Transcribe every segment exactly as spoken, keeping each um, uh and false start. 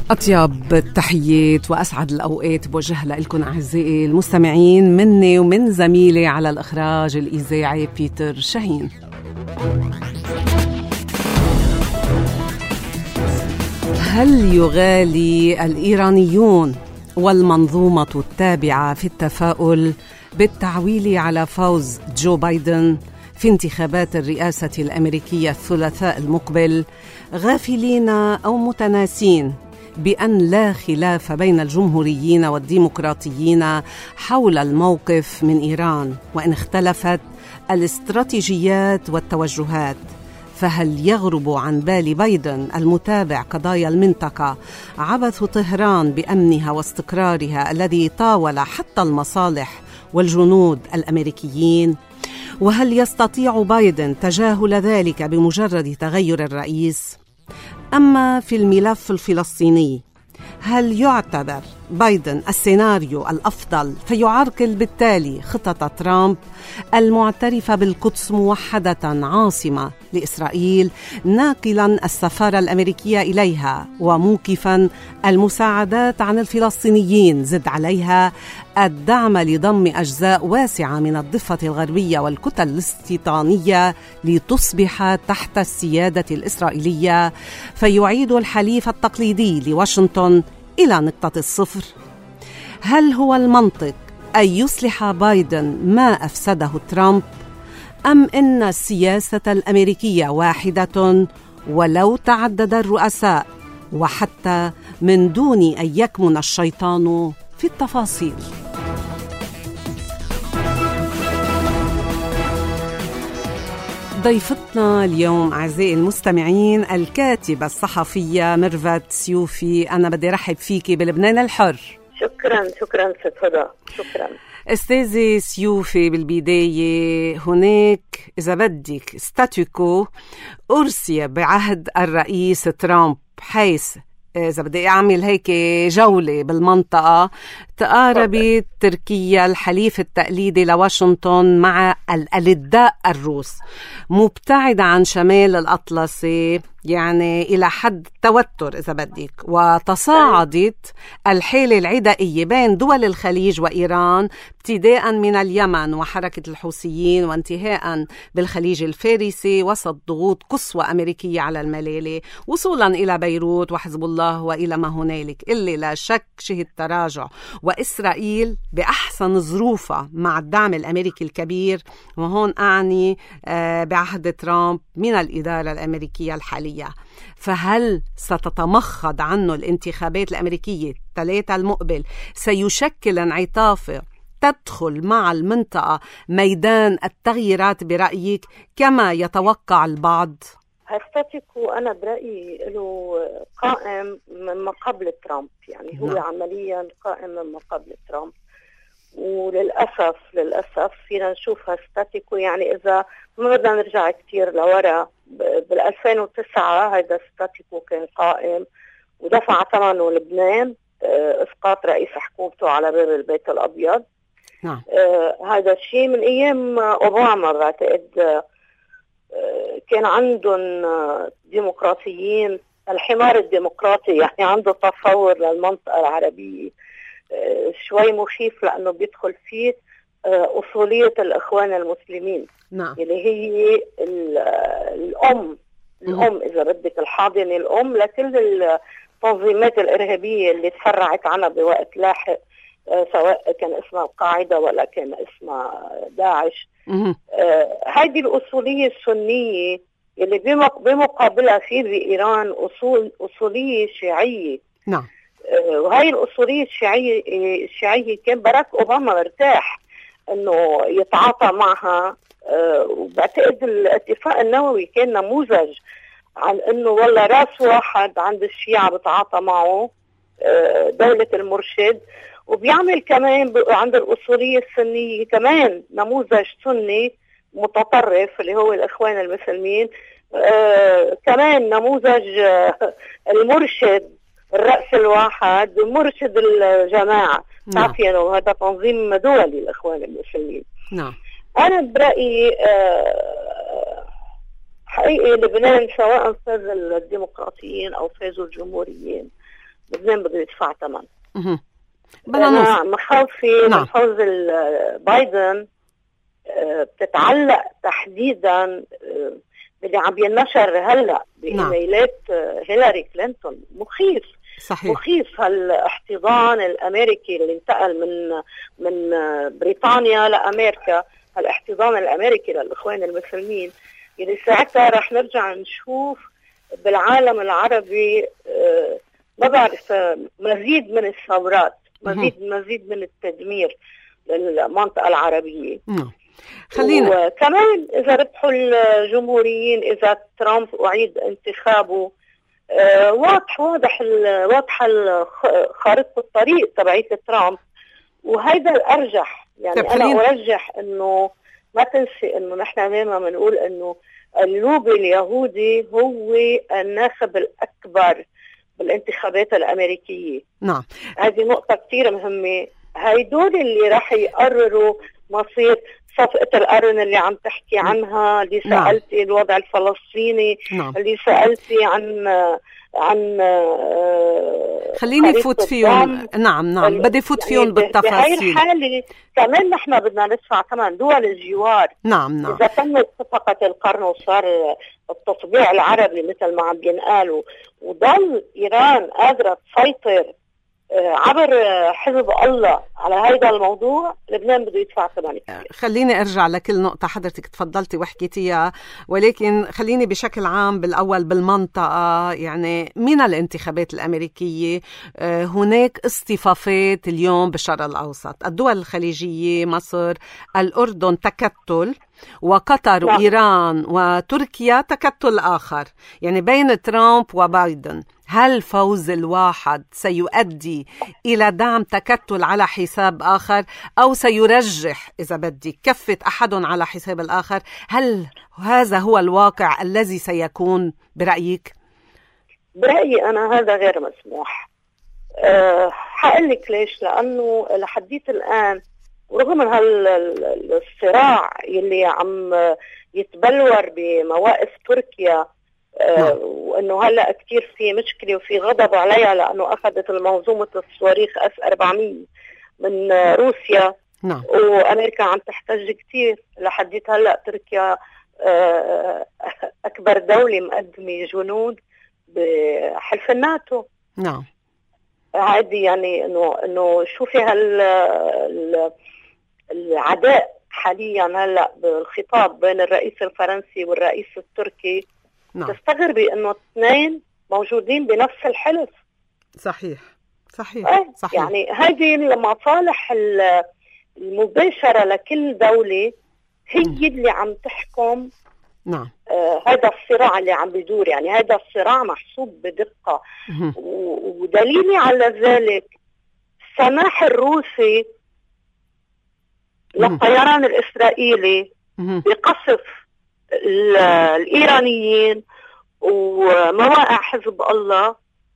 أطيب التحيات وأسعد الأوقات بوجهها لكم أعزائي المستمعين، مني ومن زميلي على الإخراج الإذاعي بيتر شاهين. هل يغالي الإيرانيون والمنظومة التابعة في التفاؤل بالتعويل على فوز جو بايدن في انتخابات الرئاسة الأمريكية الثلاثاء المقبل، غافلين أو متناسين بأن لا خلاف بين الجمهوريين والديمقراطيين حول الموقف من إيران، وإن اختلفت الاستراتيجيات والتوجهات؟ فهل يغرب عن بال بايدن المتابع قضايا المنطقة عبث طهران بأمنها واستقرارها الذي طاول حتى المصالح والجنود الأمريكيين؟ وهل يستطيع بايدن تجاهل ذلك بمجرد تغير الرئيس؟ أما في الملف الفلسطيني، هل يعتبر بايدن السيناريو الأفضل فيعرقل بالتالي خطة ترامب المعترفة بالقدس موحدة عاصمة لإسرائيل، ناقلا السفارة الأمريكية إليها وموقفا المساعدات عن الفلسطينيين، زد عليها الدعم لضم أجزاء واسعة من الضفة الغربية والكتل الاستيطانية لتصبح تحت السيادة الإسرائيلية، فيعيد الحليف التقليدي لواشنطن إلى نقطة الصفر؟ هل هو المنطق أن يصلح بايدن ما أفسده ترامب، أم إن السياسة الأمريكية واحدة ولو تعدد الرؤساء، وحتى من دون أن يكمن الشيطان في التفاصيل؟ ضيفتنا اليوم أعزائي المستمعين الكاتبة الصحفية ميرفت سيوفي. أنا بدي رحب فيكي بلبنان الحر. شكرا شكرا ست هدى. شكرا أستاذي سيوفي، بالبداية هناك إذا بدك ستاتيكو أرسي بعهد الرئيس ترامب، حيث إذا بدي أعمل هيك جولة بالمنطقة، تقاربت تركيا الحليف التقليدي لواشنطن مع الألداء الروس، مبتعدة عن شمال الأطلسي يعني إلى حد توتر إذا بدك، وتصاعدت الحالة العدائية بين دول الخليج وإيران، ابتداء من اليمن وحركة الحوثيين وانتهاء بالخليج الفارسي، وسط ضغوط قصوى أمريكية على الملالي، وصولا إلى بيروت وحزب الله وإلى ما هنالك، اللي لا شك شهد تراجع، وإسرائيل بأحسن ظروفها مع الدعم الأمريكي الكبير، وهون أعني بعهد ترامب من الإدارة الأمريكية الحالية. فهل ستتمخض عنه الانتخابات الأمريكية الثلاثة المقبل؟ سيشكل انعطاف تدخل مع المنطقة ميدان التغييرات برأيك كما يتوقع البعض؟ هستاتيكو أنا برأيي له قائم من قبل ترامب، يعني هو نعم. عمليا قائم من قبل ترامب، وللأسف للأسف فينا نشوف هستاتيكو. يعني إذا ما بدنا نرجع كتير لورا، بالألفين وتسعة هذا ستاتيكو كان قائم ودفع ثمنه لبنان، إسقاط رئيس حكومته على باب البيت الأبيض. نعم. آه هذا الشيء من أيام أوباما بعتقد. آه كان عندهم ديمقراطيين، الحمار الديمقراطي يعني عنده تصور للمنطقة العربية آه شوي مخيف، لأنه بيدخل فيه آه أصولية الإخوان المسلمين. نعم. اللي هي الأم الأم إذا بدك الحاضنة الأم لكل التنظيمات الإرهابية اللي تفرعت عنها بوقت لاحق، آه سواء كان اسمها القاعدة ولا كان اسمها داعش. آه هذه الأصولية السنية اللي بمقابلها في بإيران أصول أصولية شيعية. نعم. آه وهي الأصولية الشيعية الشيعية كان باراك أوباما مرتاح إنه يتعاطى معها. آه وبعتقد الاتفاق النووي كان نموذج عن إنه والله راس واحد عند الشيعة بتعاطى معه آه دولة المرشد، وبيعمل كمان عند الأصولية السنية كمان نموذج سني متطرف اللي هو الإخوان المسلمين. آه كمان نموذج آه المرشد الرأس الواحد مرشد الجماعة. نعم. تعرفينه هذا تنظيم دولي الإخوان المسلمين. نعم. أنا برأيي آه حقيقي لبنان سواء فاز الديمقراطيين أو فازوا الجمهوريين لبنان بده يدفع ثمن. أنا مخاوفي من فوز بايدن بتتعلق تحديدا باللي عم ينشر هلا بإيميلات هيلاري كلينتون. مخيف صحيح. مخيف هالاحتضان الامريكي اللي انتقل من من بريطانيا لامريكا، هالاحتضان الامريكي للاخوان المسلمين، يعني ساعتها رح نرجع نشوف بالعالم العربي ما بعرف مزيد من الثورات، مزيد مزيد من التدمير للمنطقه العربيه. خلينا وكمان اذا ربحوا الجمهوريين، اذا ترامب اعيد انتخابه، آه واضح واضح واضحه خارطه الطريق تبعية ترامب، وهيدا الارجح. يعني انا ارجح انه ما تنسي انه نحن دائما بنقول انه اللوبي اليهودي هو الناخب الاكبر بالانتخابات الامريكيه. نعم، هذه نقطه كثير مهمه. هيدول اللي راح يقرروا مصير صفقة القرن اللي عم تحكي عنها، اللي سألتي نعم. الوضع الفلسطيني نعم. اللي سألتي عن عن خليني فوت فيهم. نعم نعم بدي فوت فيهم بالتفاصيل. بهاي الحالة كمان نحن بدنا ندفع ثمن دول الجوار. نعم نعم إذا تمت صفقة القرن وصار التطبيع العربي مثل ما عم بينقالوا، وضل إيران قادرة تسيطر عبر حزب الله على هذا الموضوع، لبنان بده يدفع ثمن. خليني أرجع لكل نقطة حضرتك تفضلتي وحكيتيها، ولكن خليني بشكل عام بالأول بالمنطقة. يعني من الانتخابات الأمريكية هناك اصطفافات اليوم بالشرق الأوسط، الدول الخليجية، مصر، الأردن تكتل، وقطر لا. وإيران وتركيا تكتل آخر، يعني بين ترامب وبايدن. هل فوز الواحد سيؤدي إلى دعم تكتل على حساب آخر، أو سيرجح إذا بدي كفة أحد على حساب الآخر؟ هل هذا هو الواقع الذي سيكون برأيك؟ برأيي أنا هذا غير مسموح. أه حقلك ليش؟ لأنه لحديت الآن ورغم من هالصراع يلي عم يتبلور بمواقف تركيا، آه وانه هلا كثير في مشكله وفي غضب عليها لانه اخذت المنظومه الصواريخ اس أربعمية من آه روسيا. نعم. وامريكا عم تحتج كثير. لحديت هلا تركيا آه اكبر دوله مقدمه جنود بحلف الناتو. نعم. هذه يعني انه انه شوفي هال العداء حاليا هلا بالخطاب بين الرئيس الفرنسي والرئيس التركي. نعم. تستغربي انه اثنين موجودين بنفس الحلف. صحيح صحيح, أه؟ صحيح. يعني هذه المصالح المباشرة لكل دولة هي م. اللي عم تحكم. نعم. آه هذا الصراع اللي عم بيدور، يعني هذا الصراع محسوب بدقة. م. ودليلي على ذلك السماح الروسي للطيران الإسرائيلي بقصف الإيرانيين ومواقع حزب الله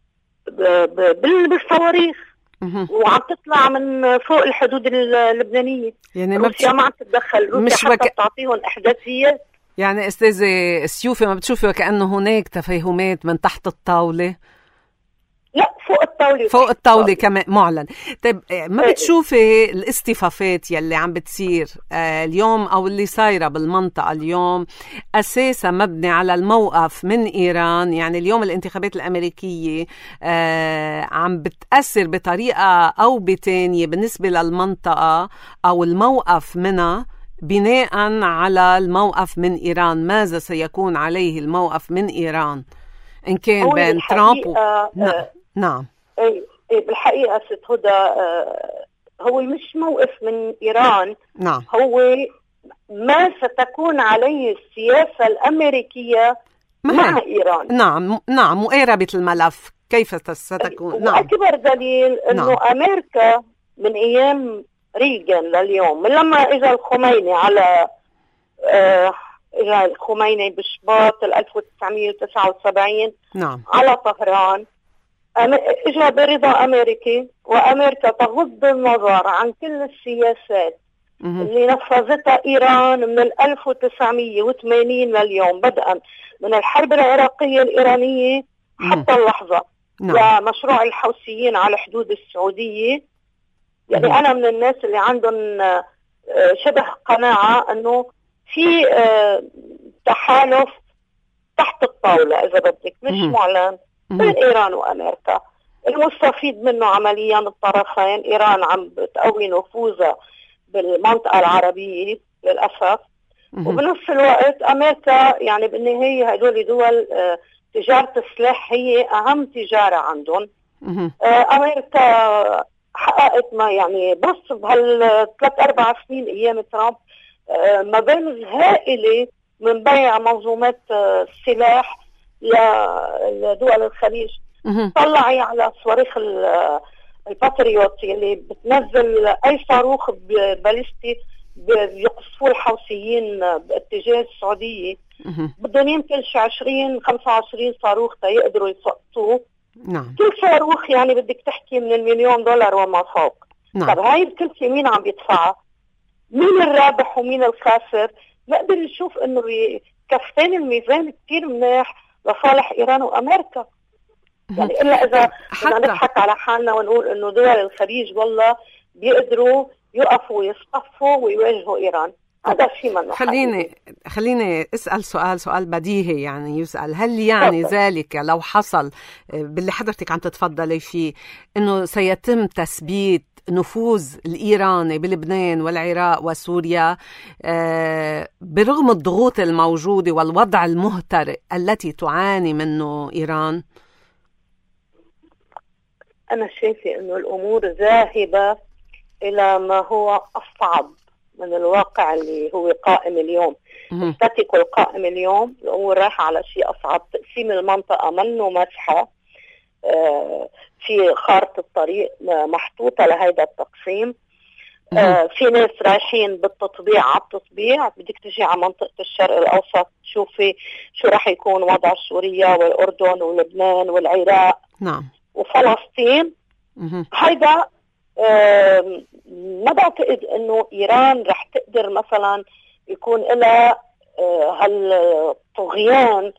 بالصواريخ، وعم تطلع من فوق الحدود اللبنانية. يعني روسيا ما عم تتدخل، روسيا حتى بتعطيهم إحداثيات. يعني أستاذة سيوفي ما بتشوفي وكأنه هناك تفاهمات من تحت الطاولة؟ لا، فوق الطاولة فوق الطاولة كمان معلن. طيب ما بتشوفي الاصطفافات يلي عم بتصير آه اليوم أو اللي صايرة بالمنطقة اليوم أساسا مبني على الموقف من إيران؟ يعني اليوم الانتخابات الأمريكية آه عم بتأثر بطريقة أو بتانية بالنسبة للمنطقة أو الموقف منها بناء على الموقف من إيران. ماذا سيكون عليه الموقف من إيران إن كان بين ترامب و... نعم نعم اي اي بالحقيقه ست هدى آه هو مش موقف من ايران. نعم. هو ما ستكون عليه السياسه الامريكيه مع ايران. نعم نعم مقاربه الملف كيف ستكون. نعم. واكبر دليل انه نعم. امريكا من ايام ريغان لليوم، من لما اجى الخميني على آه اجى الخميني بشباط ألف وتسعمية وتسعة وسبعين نعم. على طهران، اجى برضا امريكي، وامريكا تغض النظر عن كل السياسات مه. اللي نفذتها ايران من ألف وتسعمية وثمانين لليوم، بدءا من الحرب العراقيه الايرانيه حتى مه. اللحظه. نعم. لمشروع الحوثيين على حدود السعودية. يعني مم. أنا من الناس اللي عندهم شبه قناعة أنه في تحالف تحت الطاولة إذا بدك مش مم. معلن بين إيران وأمريكا، المستفيد منه عمليا الطرفين. إيران عم بتقوي نفوذها بالمنطقة العربية للأسف، وبنفس الوقت أمريكا يعني بالنهاية هدول دول تجارة السلاح هي أهم تجارة عندهم. أمريكا حققت ما يعني بس بهالثلاث أربع سنين أيام ترامب مبالغ هائلة من بيع منظومات السلاح لدول الخليج. طلعي على صواريخ الباتريوت اللي بتنزل أي صاروخ باليستي بيقصفوا الحوثيين باتجاه السعودية، بدهم يمكن شي عشرين خمسة وعشرين صاروخ تيقدروا يسقطوه. نعم. كل صاروخ يعني بدك تحكي من المليون دولار وما فوق. نعم. طب هاي الكلفة مين عم بيدفعها؟ مين الرابح ومين الخاسر؟ نقدر نشوف انه كفتين الميزان كتير منيح لصالح ايران وامريكا. يعني الا اذا بدنا نضحك على حالنا ونقول انه دول الخليج والله بيقدروا يقفوا ويصطفوا ويواجهوا ايران، هذا شيء منه. خليني خليني اسال سؤال سؤال بديهي يعني يسال، هل يعني طبعا. ذلك لو حصل باللي حضرتك عم تتفضلي فيه انه سيتم تثبيت نفوذ الإيراني بلبنان والعراق وسوريا آه برغم الضغوط الموجودة والوضع المهترئ التي تعاني منه إيران؟ أنا شايفة أنه الأمور ذاهبة إلى ما هو أصعب من الواقع اللي هو قائم اليوم. التاتيكو القائم اليوم الأمور رايحة على شيء أصعب. تقسيم المنطقة منه مسحة، آه في خارطة الطريق محطوطة لهذا التقسيم. آه في ناس رايحين بالتطبيع على التطبيع. بدك تجي على منطقة الشرق الأوسط تشوفي شو راح يكون وضع سوريا والأردن ولبنان والعراق. نعم. وفلسطين. هيدا آه ما بعتقد انه ايران رح تقدر مثلا يكون لها آه هالطغيان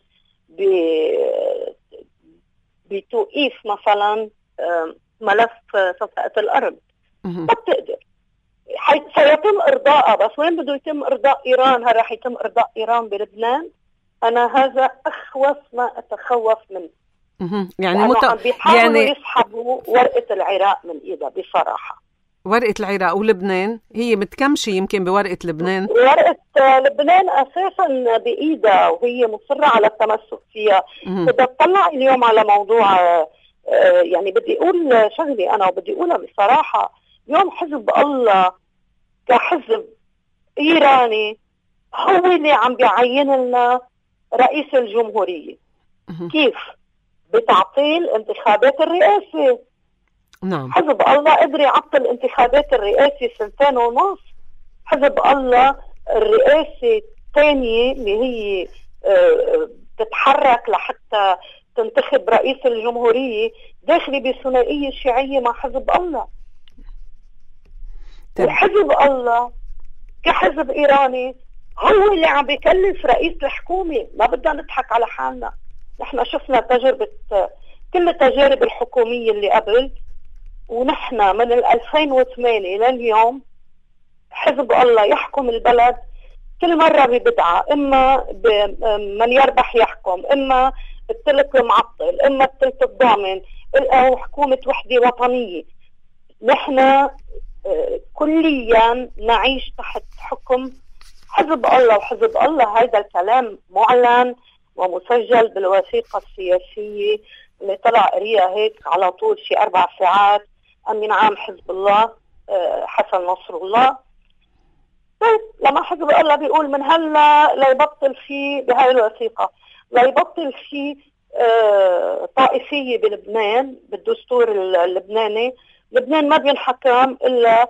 بتوقيف مثلا آه ملف صفقة الارض. ما بتقدر. سيتم ارضائها، بس وين بده يتم ارضاء ايران؟ هل رح يتم ارضاء ايران بلبنان؟ انا هذا اخوف ما اتخوف منه. يعني مت... يعني يسحبوا ورقة العراق من إيدها بصراحة. ورقة العراق ولبنان هي متكمشة يمكن بورقة لبنان. ورقة لبنان أساسا بإيدها وهي مصرة على التمسك فيها. بدي أطلع اليوم على موضوع يعني بدي أقول شغلي أنا وبدي أقولها بصراحة. اليوم حزب الله كحزب إيراني هو اللي عم بيعين لنا رئيس الجمهورية. كيف؟ بتعطيل انتخابات الرئاسة. نعم. حزب الله قدر يعطل انتخابات الرئاسة سنتين ونص. حزب الله الرئاسة الثانية اللي هي اه تتحرك لحتى تنتخب رئيس الجمهورية داخلي بثنائية شيعية مع حزب الله. وحزب الله كحزب إيراني هو اللي عم بيكلف رئيس الحكومة. ما بدنا نضحك على حالنا. نحن شفنا تجربة كل التجارب الحكومية اللي قبل، ونحن من ألفين وثمانية لليوم حزب الله يحكم البلد كل مرة ببدعة. إما من يربح يحكم، إما الثلث المعطل، إما الثلث الضامن، أو حكومة وحدة وطنية. نحن كليا نعيش تحت حكم حزب الله. وحزب الله هذا الكلام معلن ومسجل بالوثيقة السياسية اللي طلع قريها هيك على طول شي أربع ساعات أمين عام حزب الله حسن نصر الله. طيب لما حزب الله بيقول من هلا ليبطل فيه بهاي الوثيقة ليبطل فيه طائفية بلبنان بالدستور اللبناني. لبنان ما بينحكم إلا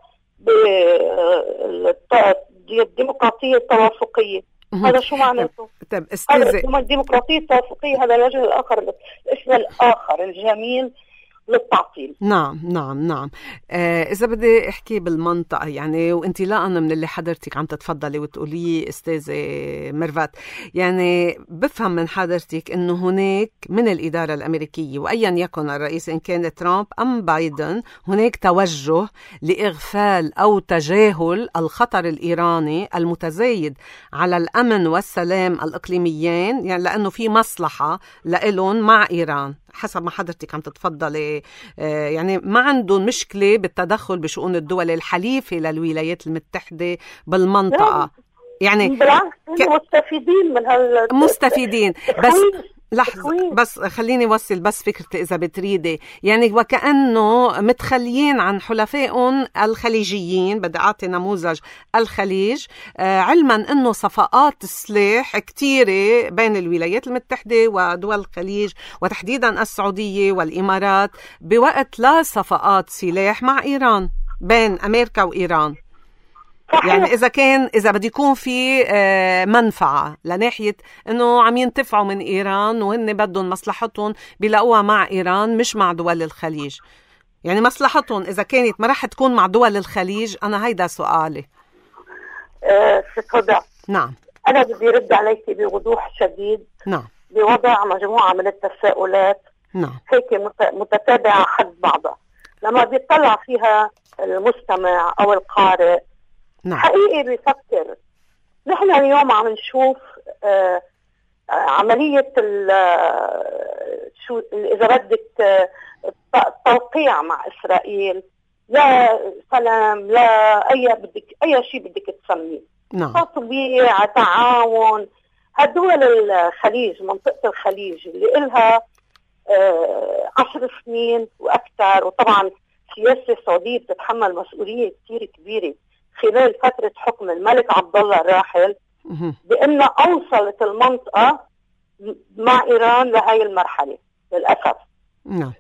بالديمقراطية التوافقية. هذا شو معناته؟ طيب استاذ الديمقراطية التوافقية هذا الوجه الآخر، الاسم الآخر الجميل للتعطيل. نعم نعم نعم. آه إذا بدي أحكي بالمنطقة يعني، وأنت لا أنا من اللي حضرتك عم تتفضلي وتقولي أستاذة ميرفت، يعني بفهم من حضرتك أنه هناك من الإدارة الأمريكية وأيا يكن الرئيس إن كان ترامب أم بايدن، هناك توجه لإغفال أو تجاهل الخطر الإيراني المتزايد على الأمن والسلام الإقليميين، يعني لأنه في مصلحة لإلهم مع إيران حسب ما حضرتك عم تتفضلي. آه يعني ما عندهم مشكلة بالتدخل بشؤون الدول الحليفة للولايات المتحدة بالمنطقة. يعني بالعكس ك... مستفيدين من هال مستفيدين. بس لحظة بس خليني وصل بس فكرتي إذا بتريدي، يعني وكأنه متخليين عن حلفائهم الخليجيين. بدي أعطي نموذج الخليج، آه علما أنه صفقات السلاح كتيرة بين الولايات المتحدة ودول الخليج وتحديدا السعودية والإمارات، بوقت لا صفقات سلاح مع إيران بين أمريكا وإيران. يعني إذا كان إذا بدي يكون في منفعة لناحية إنه عم ينتفعوا من إيران وهن بدهم مصلحتهم بيلاقوها مع إيران مش مع دول الخليج، يعني مصلحتهم إذا كانت ما رح تكون مع دول الخليج. أنا هيدا سؤالي. أه ستوضع. نعم. أنا بدي رد عليك بوضوح شديد. نعم. بوضع مجموعة من التساؤلات. نعم. هيك متتابعة حد بعضها، لما بيطلع فيها المستمع أو القارئ نعم. حقيقي بيفكر. نحن اليوم عم نشوف آه عملية شو إذا بدك التوقيع مع إسرائيل، لا سلام لا أي بدك أي شيء بدك تسميه. نعم. تطبيع تعاون. هدول الخليج، منطقة الخليج اللي إلها آه عشر سنين وأكثر، وطبعا السياسة السعودية بتتحمل مسؤولية كتير كبيرة خلال فترة حكم الملك عبد الله الراحل، بأن أوصلت المنطقة مع إيران لهي المرحلة للأسف. نعم.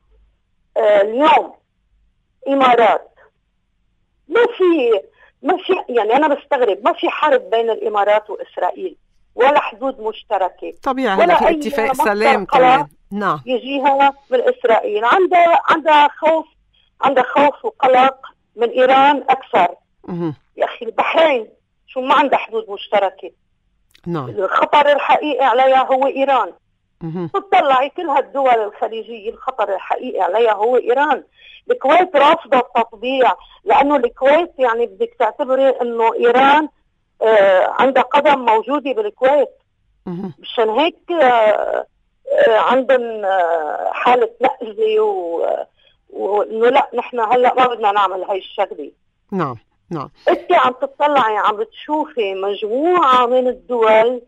آه اليوم إمارات ما في ما في يعني أنا بستغرب ما في حرب بين الإمارات وإسرائيل ولا حدود مشتركة طبيعي، ولا في اتفاق سلام كمان. نعم. يجيها من إسرائيل عندها عندها خوف عندها خوف وقلق من إيران أكثر. مه. يا أخي البحرين شو ما عندها حدود مشتركة. نعم. الخطر الحقيقي عليها هو إيران. مه. تطلعي كل هالدول الخليجية الخطر الحقيقي عليها هو إيران. الكويت رافضة التطبيع لأنه الكويت يعني بدك تعتبري أنه إيران آه عندها قدم موجودة بالكويت. مه. مشان هيك آه آه عندهم آه حالة نقزة وإنه لا نحن هلأ ما بدنا نعمل هاي الشغلة. نعم نعم. انت عم تطلعي عم بتشوفي مجموعة من الدول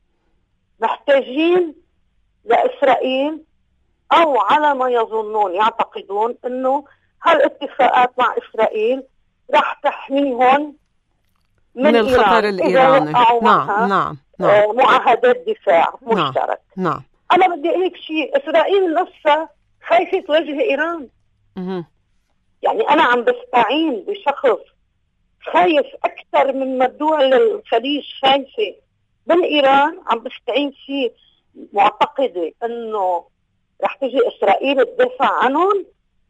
محتاجين لإسرائيل، أو على ما يظنون يعتقدون أنه هالاتفاقات مع إسرائيل راح تحميهم من, من الخطر الإيراني. نعم نعم نعم. معاهدات دفاع مشترك. نعم. نعم. أنا بدي أقول لك شيء، إسرائيل نفسها خايفة تواجه إيران. مه. يعني أنا عم بستعين بشخص خايف أكثر من ما دول الخليج خايفة من إيران، عم بستعين فيه معتقدة أنه رح تجي إسرائيل تدافع عنهم.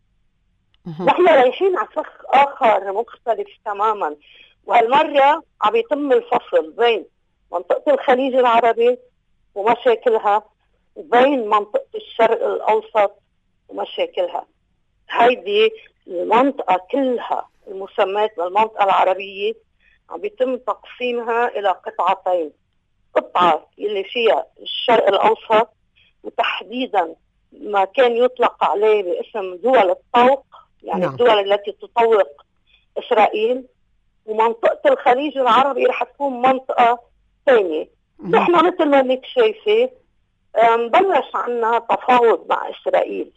نحن رايحين على فخ آخر مختلف تماما، وهالمرة عم يتم الفصل بين منطقة الخليج العربي ومشاكلها وبين منطقة الشرق الأوسط ومشاكلها. هيدي المنطقة كلها المسمات بالمنطقة العربية عم بيتم تقسيمها إلى قطعتين، قطعة اللي فيها الشرق الأوسط وتحديدا ما كان يطلق عليه باسم دول الطوق، يعني نعم. الدول التي تطوق إسرائيل، ومنطقة الخليج العربي رح تكون منطقة ثانية. نحن مثل ما انك شايفة مبلش عنا تفاوض مع إسرائيل،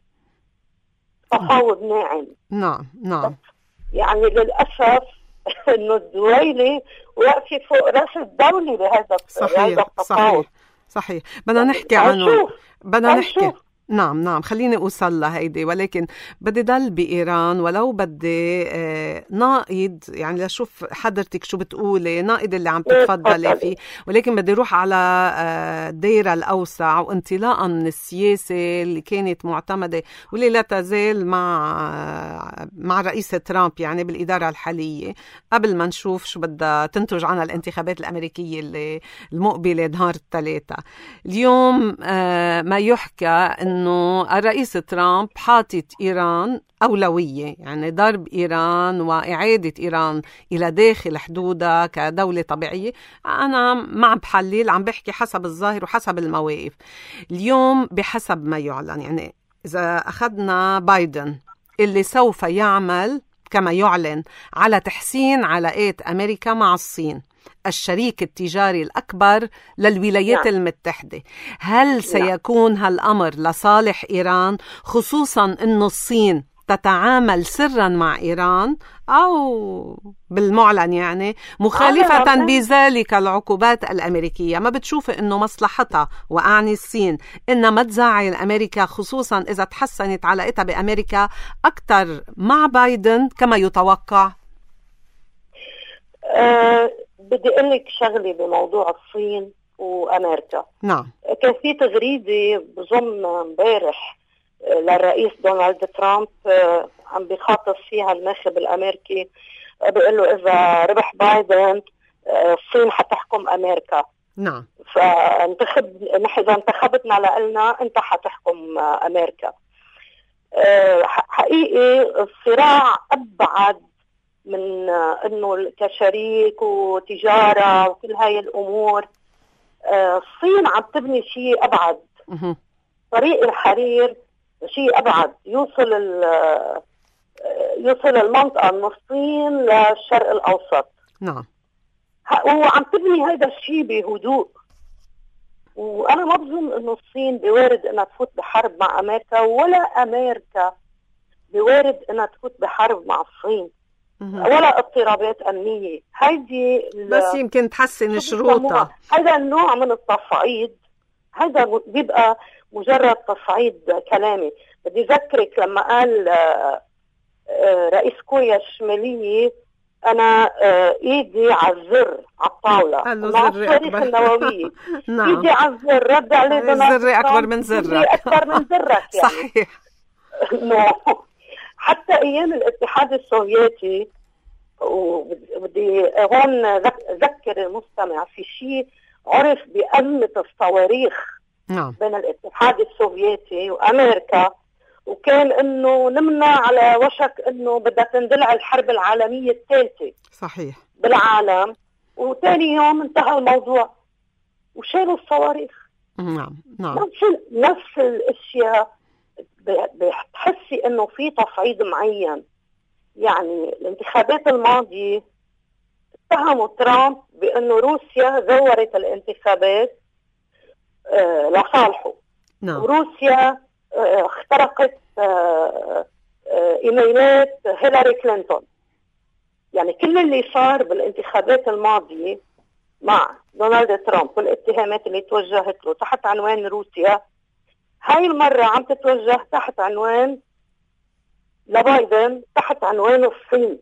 تفاوض ناعم. نعم نعم. يعني للأسف إنه الدويلة واقفة فوق رأس الدولة بهذا صحيح. صحيح صحيح. بدنا نحكي عنه، بدنا نحكي نعم نعم خليني أوصل لهيدي، ولكن بدي ضل بإيران، ولو بدي آه ناقد يعني لشوف حضرتك شو بتقولي، ناقد اللي عم تتفضلي فيه، ولكن بدي روح على آه الدائرة الأوسع، وانطلاقا من السياسة اللي كانت معتمدة واللي لا تزال مع آه مع الرئيس ترامب يعني بالإدارة الحالية، قبل ما نشوف شو بدها تنتج عنها الانتخابات الأمريكية اللي المقبلة نهار الثلاثة. اليوم آه ما يحكى إنه الرئيس ترامب حاطط إيران أولوية، يعني ضرب إيران وإعادة إيران إلى داخل حدودها كدولة طبيعية. أنا ما عم بحلل، عم بحكي حسب الظاهر وحسب المواقف. اليوم بحسب ما يعلن، يعني إذا أخذنا بايدن اللي سوف يعمل كما يعلن على تحسين علاقات أمريكا مع الصين، الشريك التجاري الأكبر للولايات نعم. المتحدة، هل سيكون هالأمر لصالح إيران، خصوصا أن الصين تتعامل سرا مع إيران أو بالمعلن يعني مخالفة بذلك العقوبات الأمريكية؟ ما بتشوف أنه مصلحتها، وأعني الصين، إنما تزعل أمريكا، خصوصا إذا تحسنت علاقتها بأمريكا أكثر مع بايدن كما يتوقع؟ أه بدي أقول لك شغلة بموضوع الصين وأمريكا. نعم. كان في تغريدة بظن امبارح للرئيس دونالد ترامب عم بيخاطب فيها الناخب الأمريكي، بيقول له إذا ربح بايدن الصين حتحكم أمريكا. نعم. فانتخب نحن إذا انتخبتنا لقلنا أنت حتحكم أمريكا. حقيقي الصراع أبعد من انه كشريك وتجاره وكل هاي الامور. الصين عم تبني شيء ابعد، طريق الحرير شيء ابعد، يوصل يوصل المنطقه من الصين للشرق الاوسط. نعم. وعم تبني هذا الشيء بهدوء، وانا ما بظن انه الصين بوارد انها تفوت بحرب مع امريكا، ولا امريكا بوارد انها تفوت بحرب مع الصين، ولا اضطرابات أمنية. هيدي بس يمكن تحسن شروطها. هذا النوع من التصعيد، هذا بيبقى مجرد تصعيد كلامي. بدي أذكرك لما قال رئيس كوريا الشمالية أنا إيدي على الزر على الطاولة مع الصواريخ النووية. نعم. إيدي على الزر، رد عليه دونالد زري أكبر من زرك. أكبر من زرك يعني. صحيح. حتى أيام الاتحاد السوفيتي، وبدي هون أذكر المستمع في شيء عرف بأزمة الصواريخ نعم. بين الاتحاد السوفيتي وأمريكا، وكان إنه نمنا على وشك إنه بدها تندلع الحرب العالمية الثالثة. صحيح. بالعالم، وثاني يوم انتهى الموضوع وشالوا الصواريخ. نعم نعم. نفس نفس الأشياء، بتحسي إنه في تصعيد معين. يعني الانتخابات الماضية اتهموا ترامب بأنه روسيا زورت الانتخابات آه لصالحه. نعم. وروسيا آه اخترقت آه آه إيميلات هيلاري كلينتون. يعني كل اللي صار بالانتخابات الماضية مع دونالد ترامب والاتهامات اللي توجهت له تحت عنوان روسيا، هاي المرة عم تتوجه تحت عنوان لبايدن، تحت عنوان الصين.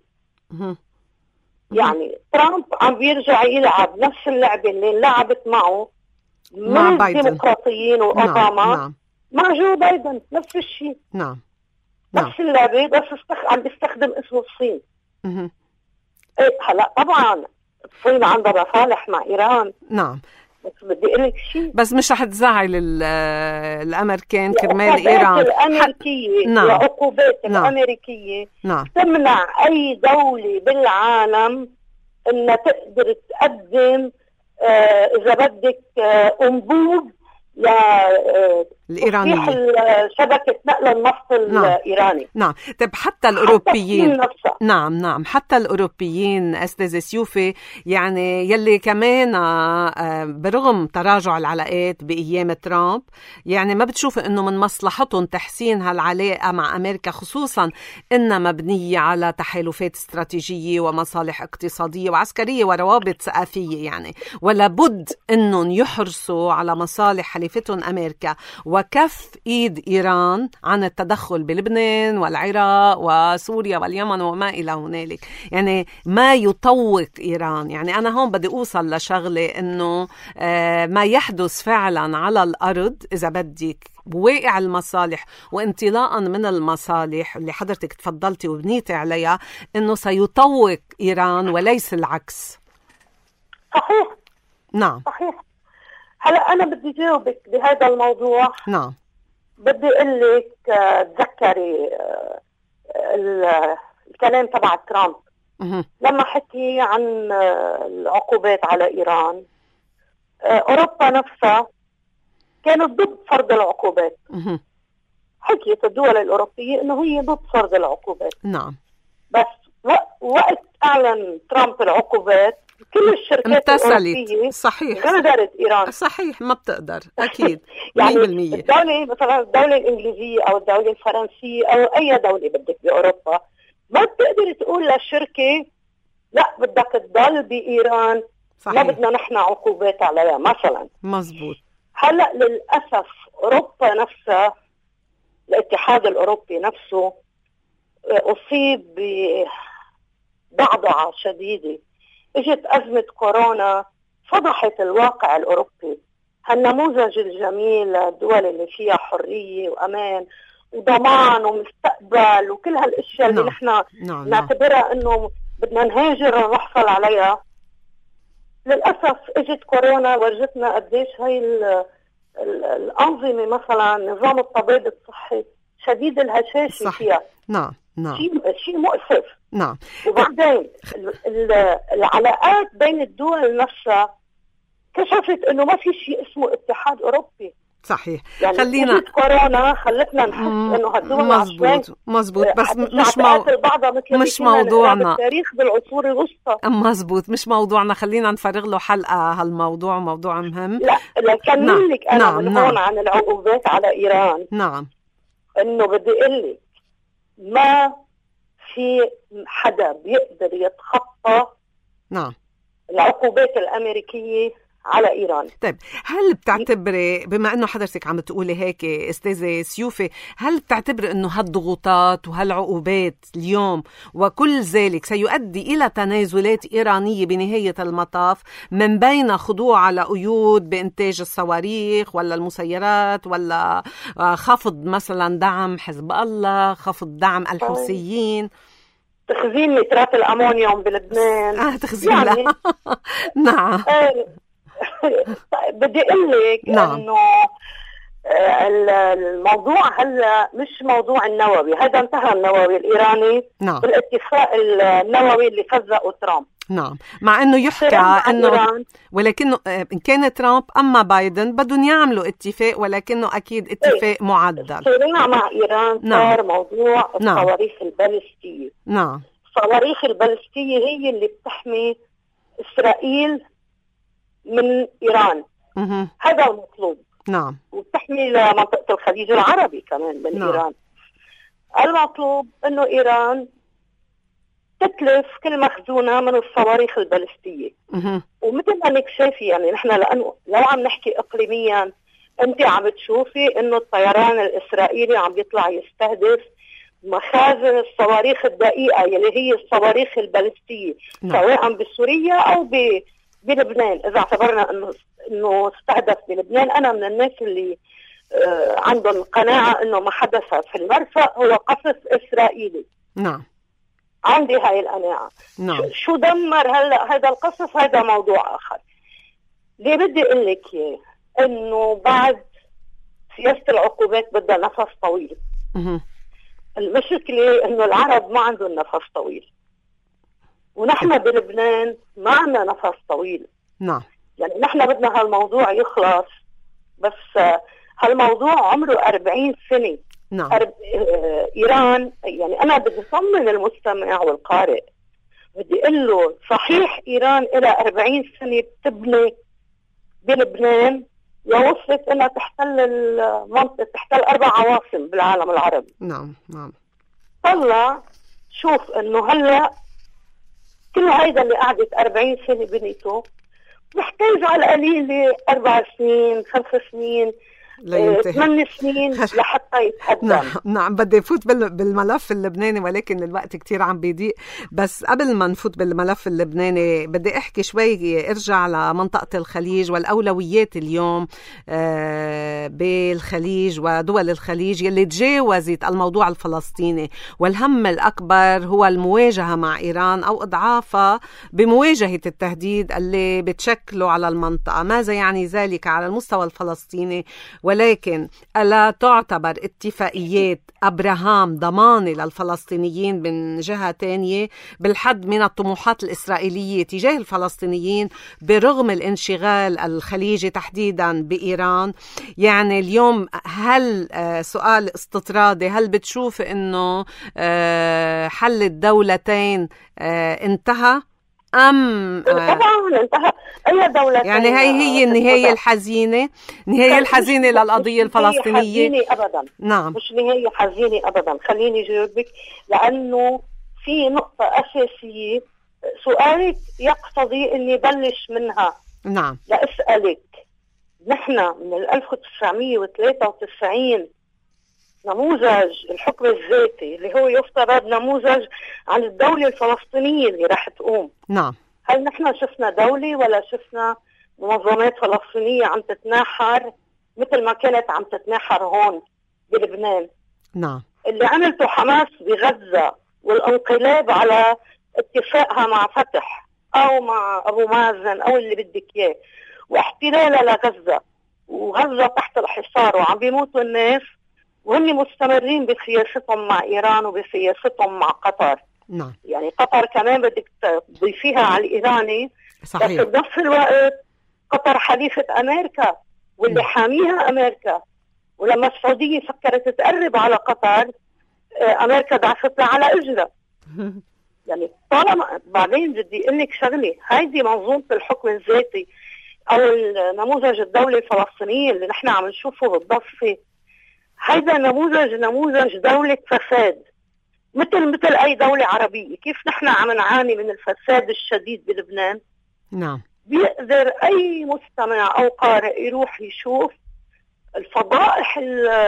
يعني ترامب عم بيرجع يلعب نفس اللعبة اللي لعبت معه مع من بايدن. الديمقراطيين وأوباما. نعم. نعم. مع جو بايدن نفس الشيء. نعم. نفس اللعبة، بس استخ... عم بيستخدم اسم الصين. إيه هلا طبعا الصين عندها مصالح مع إيران. نعم. بس بدي أقول لك شيء، بس مش رح تزعل الأمريكان كرمال إيران. الأمريكية ح... نعم. العقوبات نعم. الأمريكية نعم. تمنع أي دولة بالعالم أنها تقدر تقدم آه إذا بدك آه أنبوب لإيرانية شبكة نقل النفط الإيراني. نعم. طب حتى الأوروبيين. نعم نعم. حتى الأوروبيين أستاذ سيوفي، يعني يلي كمان برغم تراجع العلاقات بأيام ترامب، يعني ما بتشوف إنه من مصلحتهم تحسين هالعلاقة مع أمريكا، خصوصا إنها مبنية على تحالفات استراتيجية ومصالح اقتصادية وعسكرية وروابط ثقافية، يعني ولا بد إنهم يحرصوا على مصالح حليفتهم أمريكا و وكف إيد إيران عن التدخل بلبنان والعراق وسوريا واليمن وما إلى هنالك. يعني ما يطوق إيران. يعني أنا هون بدي أوصل لشغلة إنه آه ما يحدث فعلا على الأرض إذا بدك بواقع المصالح وانطلاقا من المصالح اللي حضرتك تفضلتي وبنيتي عليها إنه سيطوق إيران وليس العكس. صحيح. نعم صحيح. هلا أنا بدي جاوبك بهذا الموضوع. نعم. بدي أقول لك تذكري الكلام تبع ترامب مه. لما حكي عن العقوبات على إيران. أوروبا نفسها كانت ضد فرض العقوبات. مه. حكيت الدول الأوروبية إنه هي ضد فرض العقوبات. نعم. بس وقت أعلن ترامب العقوبات كل الشركات الأوروبية صحيح غادرت إيران. صحيح ما بتقدر أكيد. يعني مية بالمية. الدولة مثلا الدولة الإنجليزية أو الدولة الفرنسية أو أي دولة بدك بأوروبا ما بتقدر تقول للشركة لا بدك تضل بإيران. صحيح. ما بدنا نحن عقوبات عليها مثلا. مزبوط. هلأ للأسف أوروبا نفسها الاتحاد الأوروبي نفسه أصيب بضعضعة شديدة. اجت أزمة كورونا فضحت الواقع الأوروبي. هالنموذج الجميل للدول اللي فيها حرية وأمان وضمان ومستقبل وكل هالاشياء اللي نحن نعم. نعتبرها انه بدنا نهاجر ونحصل عليها. للأسف اجت كورونا ورجتنا قديش هاي ال ال الأنظمة مثلا نظام الطبيب الصحي شديد الهشاشة صح. فيها. نعم نعم. شيء شيء مؤسف. نعم. وبعدين العلاقات بين الدول نفسها كشفت انه ما في شيء اسمه اتحاد اوروبي. صحيح. يعني خلينا كورونا خلتنا نحس انه هالدول مزبوط مزبوط بس مش مو... مش موضوعنا التاريخ بالعصور الوسطى. مزبوط مش موضوعنا. خلينا نفرغ له حلقة هالموضوع موضوع مهم. لا لكمل نعم. لك انا نعم. من نعم. هون عن العقوبات على ايران. نعم. انه بدي اقول لك ما في حدا بيقدر يتخطى نعم العقوبات الامريكيه على إيران. طيب هل بتعتبري بما أنه حضرتك عم تقولي هيك أستاذة سيوفي هل بتعتبري أنه هالضغوطات وهالعقوبات اليوم وكل ذلك سيؤدي إلى تنازلات إيرانية بنهاية المطاف من بين خضوع على قيود بإنتاج الصواريخ ولا المسيرات ولا خفض مثلا دعم حزب الله خفض دعم الحوثيين تخزين نترات الأمونيوم بلبنان آه تخزين يعني نعم بدي اقول لك نعم. انه الموضوع هلا مش موضوع النووي. هذا انتهى النووي الايراني نعم. بالاتفاق النووي اللي فزقه ترامب. نعم مع انه يحكى انه ولكنه ان كان ترامب اما بايدن بدهم يعملوا اتفاق ولكنه اكيد اتفاق ايه؟ معدل. صراع مع ايران نعم. صار موضوع نعم. الصواريخ البالستيه. نعم. الصواريخ البالستيه هي اللي بتحمي اسرائيل من إيران. مه. هذا المطلوب. نعم. وتحمي لمنطقة الخليج العربي كمان من نعم. إيران. المطلوب إنه إيران تتلف كل مخزونها من الصواريخ البالستية. مه. ومثل ما انك شايفي يعني نحن لأنه لو عم نحكي إقليميا أنت عم بتشوفي إنه الطيران الإسرائيلي عم بيطلع يستهدف مخازن الصواريخ الدقيقة يلي هي الصواريخ البالستية. نعم. سواء بسوريا أو ب بلبنان. إذا اعتبرنا إنه إنه استهدف بلبنان أنا من الناس اللي آه عندهم قناعة إنه ما حدث في المرفأ هو قصف إسرائيلي. نعم. عندي هاي القناعة. نعم. شو دمر هلا هذا القصف هذا موضوع آخر. ليه بدي أقول لك إياه إنه بعد سياسة العقوبات بدها نفس طويل. مه. المشكلة إنه العرب ما عندهم نفس طويل. ونحن بلبنان ما عندنا نفس طويل. نعم. يعني نحن بدنا هالموضوع يخلص بس هالموضوع عمره أربعين سنة. نعم. أرب... إيران يعني أنا بدي أطمن المستمع والقارئ بدي أقول له صحيح إيران إلى أربعين سنة بتبني بلبنان ووصلت إنها تحتل المنطقة تحتل أربع عواصم بالعالم العربي. نعم نعم. طلع شوف إنه هلا كل هيدا اللي قعدت أربعين سنة بنيته محتاج على القليل أربع سنين خمس سنين ثمان سنين لحتى يتقدم. نعم نعم بدي فوت بالملف اللبناني ولكن الوقت كتير عم بيضيق. بس قبل ما نفوت بالملف اللبناني بدي احكي شوي ارجع لمنطقة الخليج والأولويات اليوم بالخليج ودول الخليج يلي تجاوزت الموضوع الفلسطيني، والهم الأكبر هو المواجهة مع إيران أو إضعافها بمواجهة التهديد اللي بتشكله على المنطقة. ماذا يعني ذلك على المستوى الفلسطيني؟ ولكن ألا تعتبر اتفاقيات أبراهام ضمانة للفلسطينيين من جهة تانية بالحد من الطموحات الإسرائيلية تجاه الفلسطينيين برغم الانشغال الخليجي تحديدا بإيران؟ يعني اليوم هل آه سؤال استطرادي، هل بتشوف إنه آه حل الدولتين آه انتهى أم طبعا انتهى؟ أي دولة يعني هي هي النهاية الحزينة، نهاية الحزينة للقضية الفلسطينية؟ حزينة أبدا. نعم مش نهاية حزينة أبدا. خليني جاوبك لأنه في نقطة أساسية سؤالك يقتضي أني بلش منها. نعم لأسألك، نحن من ألف وتسعمية وثلاثة وتسعين نموذج الحكم الذاتي اللي هو يفترض نموذج عن الدولة الفلسطينية اللي راح تقوم. نعم. هل نحن شفنا دولة ولا شفنا منظمات فلسطينية عم تتناحر مثل ما كانت عم تتناحر هون بلبنان؟ نعم. اللي عملته حماس بغزة والانقلاب على اتفاقها مع فتح او مع ابو مازن او اللي بدك اياه واحتلالها لغزة، وغزة تحت الحصار وعم بيموتوا الناس وهم مستمرين بسياستهم مع إيران وبسياستهم مع قطر. نعم. يعني قطر كمان بدك تضيفيها على الإيراني. صحيح. بس بنفس الوقت قطر حليفة أمريكا واللي نعم. حاميها أمريكا. ولما السعودية فكرت تقرب على قطر أمريكا دعست لها على إجرة. يعني طالما بعدين بدي أقول لك شغلة، هيدي منظومة الحكم الذاتي أو النموذج الدولة الفلسطينية اللي نحن عم نشوفه بالضفة، هيدا نموذج نموذج دولة فساد مثل مثل أي دولة عربية. كيف نحن عم نعاني من الفساد الشديد بلبنان؟ نعم. بيقدر أي مستمع أو قارئ يروح يشوف الفضائح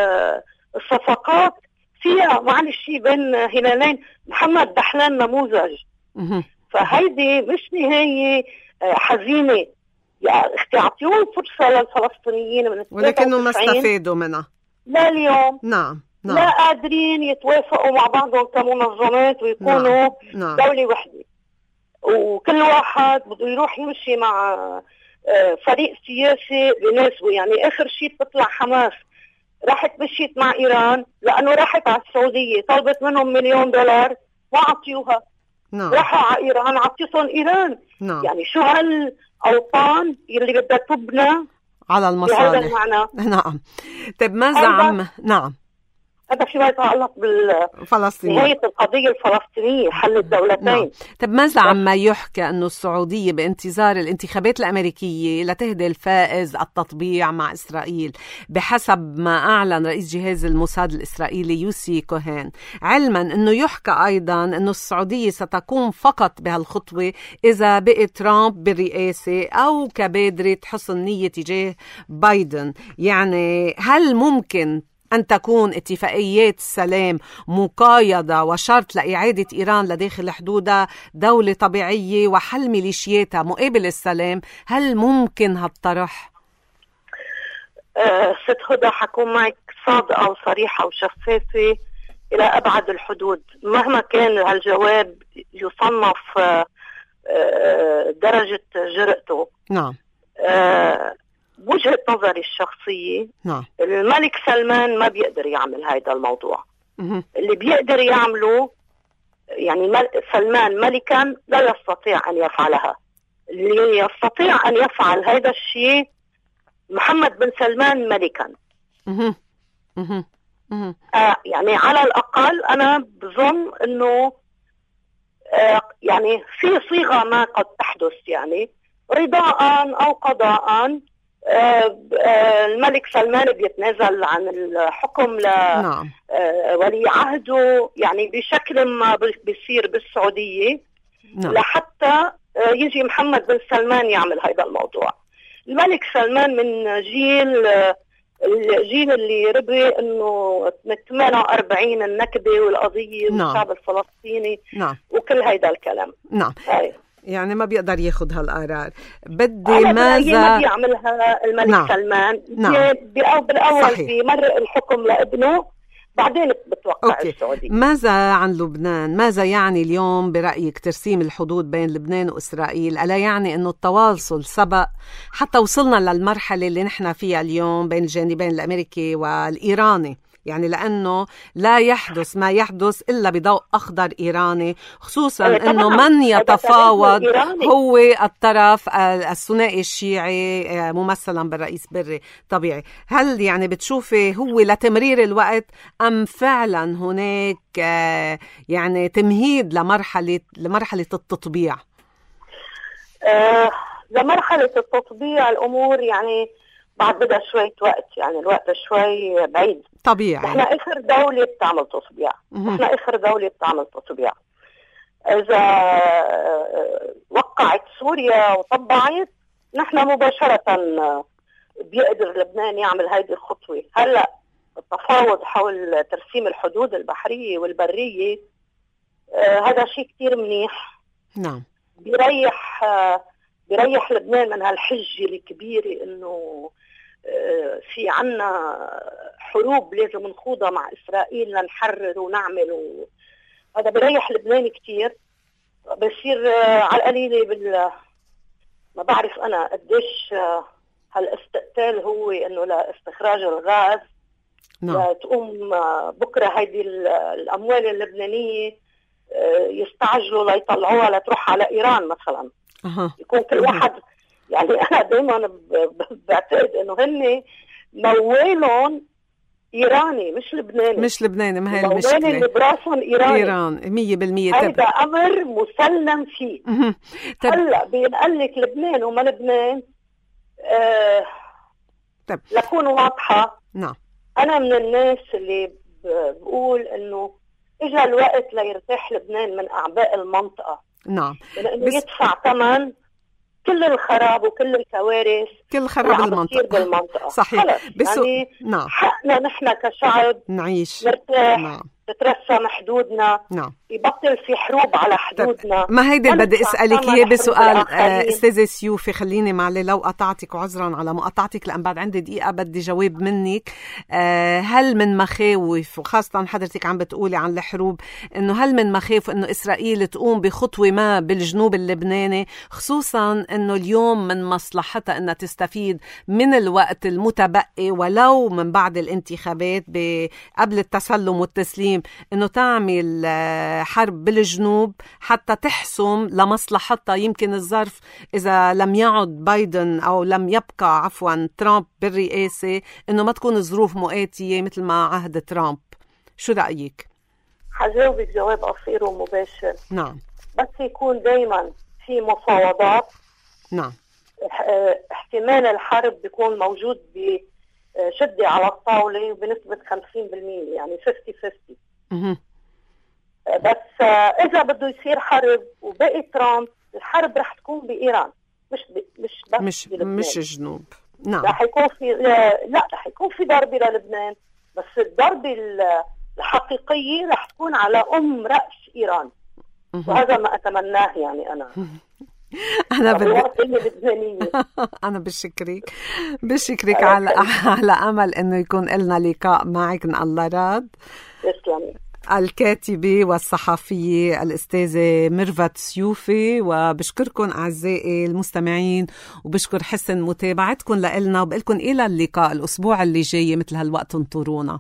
الصفقات فيها معلش بين هلالين. محمد دحلان نموذج. فهيدي مش نهاية حزينة. يا اختي اعطيهم فرصة للفلسطينيين من ولكنه ما استفادوا منها لا اليوم. نعم. نعم. لا قادرين يتوافقوا مع بعضهم كمنظمات ويكونوا نعم. نعم. دولة وحدة، وكل واحد بده يروح يمشي مع فريق سياسي بيناسبه. يعني آخر شيء بتطلع حماس راحت مشيت مع إيران لأنه راحت على السعودية طلبت منهم مليون دولار ما عطيوها. نعم. راحوا على إيران عطيتهم إيران. نعم. يعني شو هالأوطان اللي بدها تبنى على المصالح؟ نعم. طيب ماذا عم نعم هذا فيما يتعلق بنهاية القضية الفلسطينية، حل الدولتين. نعم. طب ماذا عما يحكى أنه السعودية بانتظار الانتخابات الأمريكية لتهدي الفائز التطبيع مع إسرائيل بحسب ما أعلن رئيس جهاز الموساد الإسرائيلي يوسي كوهين، علما أنه يحكى أيضا أنه السعودية ستقوم فقط بهالخطوة إذا بقي ترامب بالرئاسة أو كبادرة حسن نية تجاه بايدن؟ يعني هل ممكن أن تكون اتفاقيات السلام مقايضة وشرط لإعادة إيران لداخل حدودها دولة طبيعية وحل ميليشياتها مقابل السلام؟ هل ممكن هالطرح؟ أه ست هدى حكون معك صادقة وصريحة وشفافة إلى أبعد الحدود. مهما كان هالجواب يصنف أه درجة جرأته. نعم. أه بوجهة نظري الشخصية نعم. الملك سلمان ما بيقدر يعمل هيدا الموضوع. مه. اللي بيقدر يعمله يعني سلمان ملكا لا يستطيع أن يفعلها. اللي يستطيع أن يفعل هيدا الشيء محمد بن سلمان ملكا. مه. مه. مه. آه يعني على الأقل أنا بظن أنه آه يعني في صيغة ما قد تحدث يعني رضاء أو قضاء. آه آه الملك سلمان بيتنازل عن الحكم لولي آه عهده يعني بشكل ما بيصير بالسعودية. نعم. لحتى آه يجي محمد بن سلمان يعمل هذا الموضوع. الملك سلمان من جيل آه الجيل اللي ربي انه من ثمانية وأربعين النكبه والقضيه نعم. والشعب الفلسطيني نعم. وكل هيدا الكلام. نعم. هاي. يعني ما بيقدر ياخذ هالقرار. بدي ماذا ما بيعملها الملك نعم. سلمان؟ نعم. بالاول بيمرق الحكم لابنه، بعدين بتوقع أوكي. السعودية. ماذا عن لبنان؟ ماذا يعني اليوم برأيك ترسيم الحدود بين لبنان وإسرائيل؟ ألا يعني أنه التواصل سبق حتى وصلنا للمرحلة اللي نحن فيها اليوم بين الجانبين الأمريكي والإيراني؟ يعني لأنه لا يحدث ما يحدث إلا بضوء أخضر إيراني، خصوصا أنه من يتفاوض هو الطرف الثنائي الشيعي ممثلا بالرئيس بري. طبيعي. هل يعني بتشوفي هو لتمرير الوقت أم فعلا هناك يعني تمهيد لمرحلة لمرحلة التطبيع؟ آه لمرحلة التطبيع الأمور يعني بعد بدها شوية وقت، يعني الوقت شوي بعيد. طبيعي. احنا اخر دولة بتعمل تطبيع، احنا اخر دولة بتعمل تطبيع. اذا وقعت سوريا وطبعت، نحن مباشرة بيقدر لبنان يعمل هيدي الخطوة. هلا التفاوض حول ترسيم الحدود البحرية والبرية آه هذا شيء كتير منيح. نعم. بيريح آه بيريح لبنان من هالحجة الكبيرة انه في عنا حروب لازم نخوضها مع إسرائيل لنحرر ونعمل و... هذا بريح لبنان كتير. بصير على القليلة بال ما بعرف أنا قديش هالاستقتال هو إنه لاستخراج الغاز. نعم. تقوم بكرة هيدي الأموال اللبنانية يستعجلوا ليطلعوها لتروح على إيران مثلا. أه. يكون كل واحد يعني أنا دايما بعتقد إنه هن موالهم إيراني مش لبناني. مش لبناني، ما هي المشكلة. موالهم اللي براسهم إيراني. إيران مية بالمية. هذا أمر مسلم فيه. هلا بينقال لك لبنان وما لبنان. آه طب. لكون واضحة. نعم. أنا من الناس اللي بقول إنه إجا الوقت ليرتاح لبنان من أعباء المنطقة. نعم. لأنه بس... يدفع ثمن كل الخراب وكل الكوارث، كل الخراب بالمنطقة. بالمنطقة. صحيح. بس يعني نعم. حقنا نحن كشعب نعيش نرتاح. نعم. تترسم حدودنا. نعم. يبطل في حروب على حدودنا. ما هيدا بدي اسالك اياه بسؤال استاذه سيوفي. خليني معلي لو قطعتك وعذرا على مقاطعتك لان بعد عندي دقيقه بدي جواب منك. هل من مخاوف، وخاصه حضرتك عم بتقولي عن الحروب، انه هل من مخاوف انه اسرائيل تقوم بخطوه ما بالجنوب اللبناني، خصوصا انه اليوم من مصلحتها انها تستفيد من الوقت المتبقي ولو من بعد الانتخابات قبل التسلم والتسليم، انه تعمل حرب بالجنوب حتى تحسم لمصلحتها يمكن الظرف إذا لم يعد بايدن أو لم يبقى عفوا ترامب بالرئاسة، إنه ما تكون الظروف مؤاتية مثل ما عهد ترامب. شو رأيك؟ حجاوبك جواب قصير ومباشر. نعم. بس يكون دايما في مفاوضات. نعم. احتمال الحرب بيكون موجود بشدة على الطاولة بنسبة خمسين بالمية، يعني خمسين خمسين. اها. بس إذا بده يصير حرب وباقي ترامب، الحرب رح تكون بإيران، مش ب... مش بس مش مش الجنوب. نعم. رح يكون في لا رح يكون في ضربة للبنان، بس الضربة الحقيقية رح تكون على أم رأس إيران. وهذا ما أتمناه يعني أنا. أنا بدي أنا بشكرك بشكرك على على أمل إنه يكون لنا لقاء معك إن الله راد. تسلمي. الكاتبة والصحفية الأستاذة ميرفت سيوفي، وبشكركم أعزائي المستمعين وبشكر حسن متابعتكم لنا، وبقلكم إلى اللقاء الأسبوع اللي جاي مثل هالوقت انطرونا.